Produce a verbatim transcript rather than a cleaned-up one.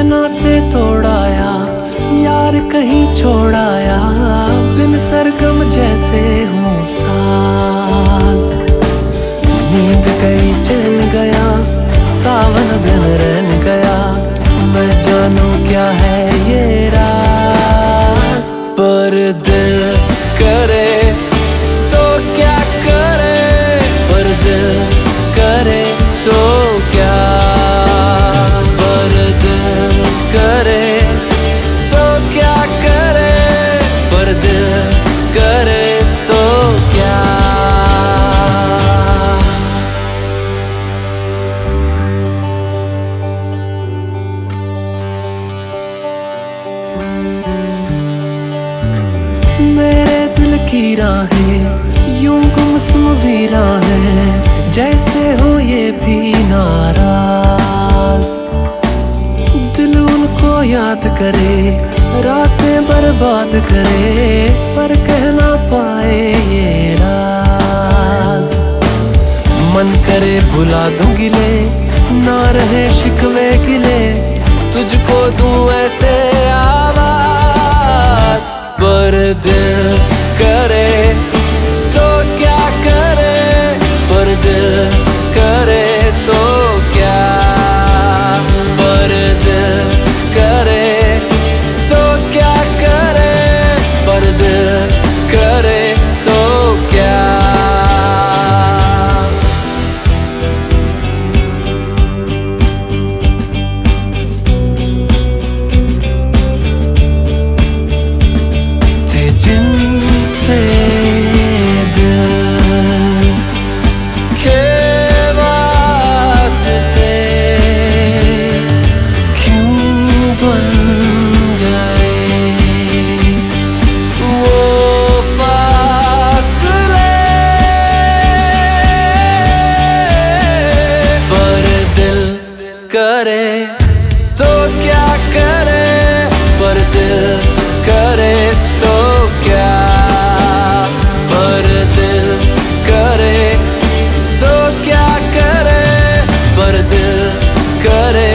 नाते तोड़ाया, यार कहीं छोड़ाया, बिन सरगम जैसे हूँ सास। नींद गई चैन गया, सावन बिन रहन गया, मैं जानू क्या है ये राज। पर दिल करे तो क्या करे, पर दिल करे तो क्या, पर दिल करे तो क्या करे, पर दिल करे तो क्या। मेरे दिल की राहें यूं गुमसुम वीरां हैं, जैसे हो ये भी नाराज। दिल उनको याद करे, रातें बर्बाद करे, पर कह ना पाए ये राज। मन करे भुला दूं गिले, ना रहे शिकवे गिले, तुझको दूं ऐसे आवाज। पर दिल करे तो क्या करे, पर दिल करे तो क्या, पर दिल करे तो क्या करे, पर दिल करे तो क्या। जिनसे दिल के वास्ते क्यों बन गए वो फासले। पर दिल करे तो क्या करे, पर दिल करे तो क्या, पर दिल करे तो क्या करे, पर दिल करे